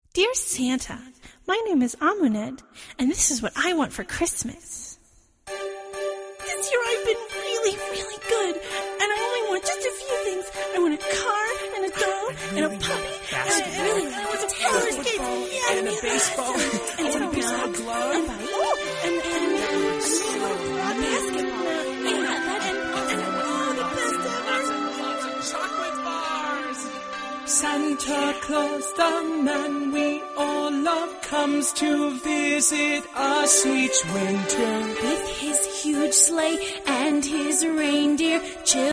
Dear Santa, my name is Amuned, and this is what I want for Christmas. This year I've been really, really good, and I only want just a few things. I want a car, and a doll, and a puppy, and I want some roller skates, and a baseball, and a baseball glove, and chocolate bars. Santa Claus, the man we all love, comes to visit us each winter with his huge sleigh and his reindeer.